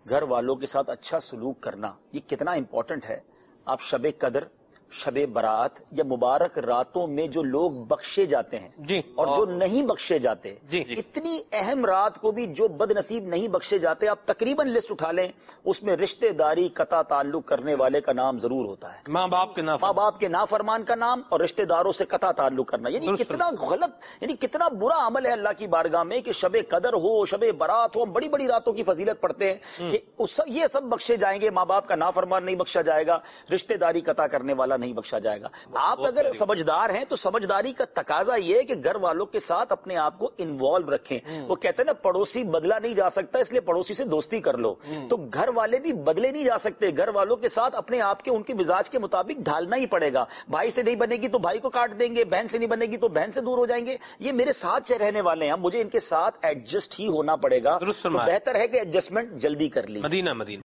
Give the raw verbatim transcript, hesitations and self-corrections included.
گھر والوں کے ساتھ اچھا سلوک کرنا یہ کتنا امپورٹنٹ ہے. آپ شب قدر، شب برات یا مبارک راتوں میں جو لوگ بخشے جاتے ہیں جی اور جو نہیں بخشے جاتے، جی اتنی اہم رات کو بھی جو بد نصیب نہیں بخشے جاتے، آپ تقریباً لسٹ اٹھا لیں، اس میں رشتہ داری قطع تعلق کرنے والے کا نام ضرور ہوتا ہے. ماں باپ کے نام ماں باپ کے نافرمان کا نام اور رشتہ داروں سے قطع تعلق کرنا، یعنی کتنا غلط، یعنی کتنا برا عمل ہے اللہ کی بارگاہ میں کہ شب قدر ہو، شب برات ہو، ہم بڑی بڑی راتوں کی فضیلت پڑھتے ہیں کہ یہ سب بخشے جائیں گے، ماں باپ کا نافرمان نہیں بخشا جائے گا، رشتہ داری قطع کرنے والا نہیں بخشا جائے گا. آپ اگر سمجھدار ہیں تو سمجھداری کا تقاضا یہ ہے کہ گھر والوں کے ساتھ اپنے آپ کو انوالو رکھیں. وہ کہتے ہیں نا پڑوسی بدلا نہیں جا سکتا، اس لیے پڑوسی سے دوستی کر لو. تو گھر والے بھی بدلے نہیں جا سکتے، گھر والوں کے ساتھ اپنے آپ کے ان کے مزاج کے مطابق ڈھالنا ہی پڑے گا. بھائی سے نہیں بنے گی تو بھائی کو کاٹ دیں گے، بہن سے نہیں بنے گی تو بہن سے دور ہو جائیں گے. یہ میرے ساتھ رہنے والے ہیں، مجھے ان کے ساتھ ایڈجسٹ ہی ہونا پڑے گا. تو بہتر ہے کہ ایڈجسٹمنٹ جلدی کر لی. مدینہ مدینہ